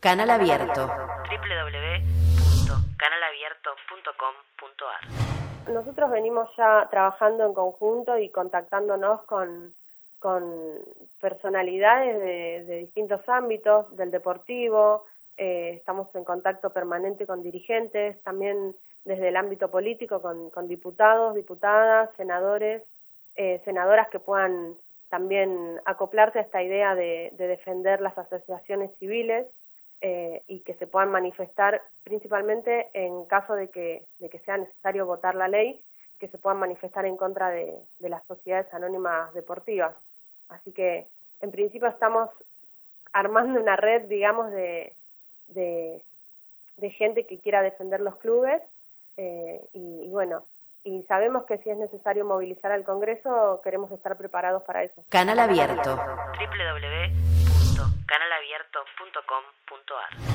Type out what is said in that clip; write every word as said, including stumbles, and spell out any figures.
Canal Abierto. doble u doble u doble u punto canal abierto punto com punto a r. Nosotros venimos ya trabajando en conjunto y contactándonos con, con personalidades de, de distintos ámbitos, del deportivo, eh, estamos en contacto permanente con dirigentes, también desde el ámbito político con, con diputados, diputadas, senadores, eh, senadoras que puedan también acoplarse a esta idea de, de defender las asociaciones civiles eh, y que se puedan manifestar principalmente en caso de que, de que sea necesario votar la ley, que se puedan manifestar en contra de, de las sociedades anónimas deportivas. Así que en principio estamos armando una red, digamos, de, de, de gente que quiera defender los clubes eh, y, y bueno, y sabemos que si es necesario movilizar al Congreso, queremos estar preparados para eso. Canal Abierto. doble u doble u doble u punto canal abierto punto com punto a r.